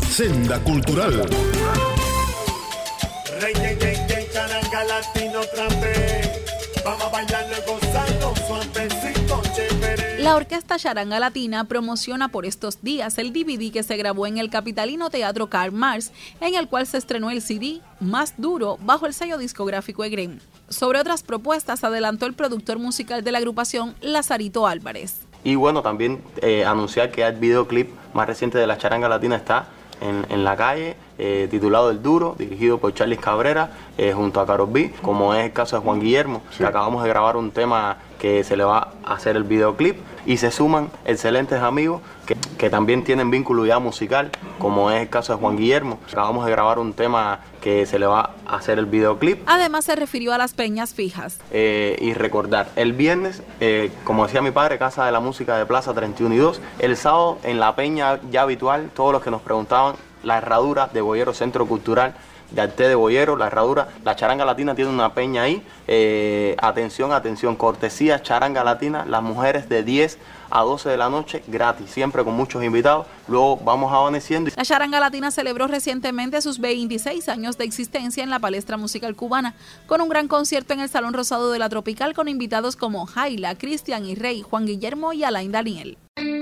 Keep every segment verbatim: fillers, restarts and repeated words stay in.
Senda Cultural. Rey, rey, rey, rey, charanga latino otra vez. Vamos a bailarlo y gozarlo, suavecito, chévere. La Orquesta Charanga Latina promociona por estos días el D V D que se grabó en el capitalino Teatro Karl Marx, en el cual se estrenó el C D Más Duro bajo el sello discográfico Egrem. Sobre otras propuestas adelantó el productor musical de la agrupación, Lazarito Álvarez. Y bueno, también eh, anunciar que el videoclip más reciente de la Charanga Latina está en, en la calle, eh, titulado El Duro, dirigido por Charly Cabrera, eh, junto a Karol B, como es el caso de Juan Guillermo, sí. que acabamos de grabar un tema que se le va a hacer el videoclip, y se suman excelentes amigos que, que también tienen vínculo ya musical, como es el caso de Juan Guillermo. Acabamos de grabar un tema que se le va a hacer el videoclip. Además se refirió a las peñas fijas. Eh, y recordar, el viernes, eh, como decía mi padre, Casa de la Música de Plaza treinta y uno y dos, el sábado en la peña ya habitual, todos los que nos preguntaban, la Herradura de Boyero Centro Cultural de Arte de Boyero, la Herradura, la Charanga Latina tiene una peña ahí, eh, atención, atención, cortesía Charanga Latina, las mujeres de diez a doce de la noche, gratis, siempre con muchos invitados, luego vamos amaneciendo. La Charanga Latina celebró recientemente sus veintiséis años de existencia en la palestra musical cubana, con un gran concierto en el Salón Rosado de la Tropical con invitados como Jaila, Cristian y Rey, Juan Guillermo y Alain Daniel.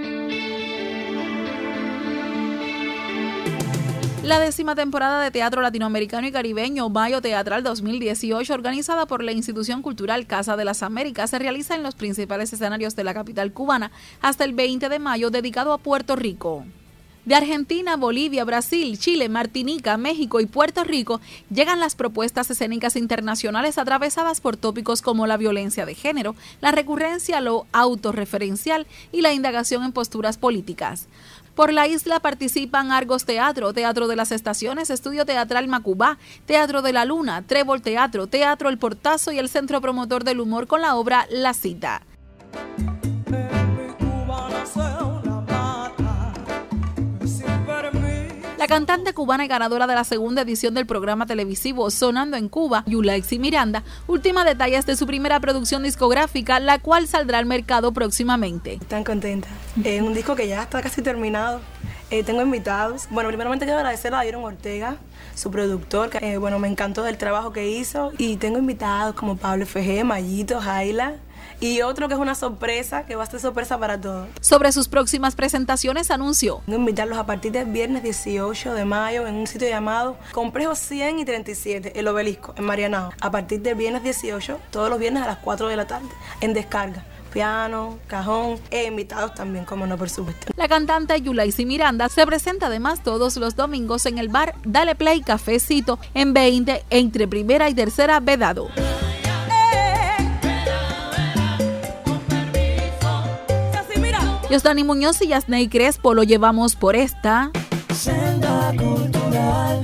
La décima temporada de Teatro Latinoamericano y Caribeño Mayo Teatral dos mil dieciocho, organizada por la institución cultural Casa de las Américas, se realiza en los principales escenarios de la capital cubana hasta el veinte de mayo, dedicado a Puerto Rico. De Argentina, Bolivia, Brasil, Chile, Martinica, México y Puerto Rico llegan las propuestas escénicas internacionales atravesadas por tópicos como la violencia de género, la recurrencia a lo autorreferencial y la indagación en posturas políticas. Por la isla participan Argos Teatro, Teatro de las Estaciones, Estudio Teatral Macubá, Teatro de la Luna, Trébol Teatro, Teatro El Portazo y el Centro Promotor del Humor con la obra La Cita. La cantante cubana y ganadora de la segunda edición del programa televisivo Sonando en Cuba, Yulaixi Miranda, última detalles de su primera producción discográfica, la cual saldrá al mercado próximamente. Tan contenta. Es eh, un disco que ya está casi terminado. Eh, tengo invitados. Bueno, primeramente quiero agradecer a Dairon Ortega, su productor, que eh, bueno, me encantó del trabajo que hizo. Y tengo invitados como Pablo F G, Mayito, Jaila. Y otro que es una sorpresa, que va a ser sorpresa para todos. Sobre sus próximas presentaciones anunció: Voy a invitarlos a partir del viernes dieciocho de mayo en un sitio llamado Complejo cien y treinta y siete, El Obelisco, en Marianao. A partir del viernes dieciocho, todos los viernes a las cuatro de la tarde, en descarga. Piano, cajón e invitados también, como no, por supuesto. La cantante Yulaixi Miranda se presenta además todos los domingos en el bar Dale Play Cafecito en veinte entre Primera y Tercera Vedado. Yosdani Muñoz y Yasney Crespo lo llevamos por esta Senda Cultural.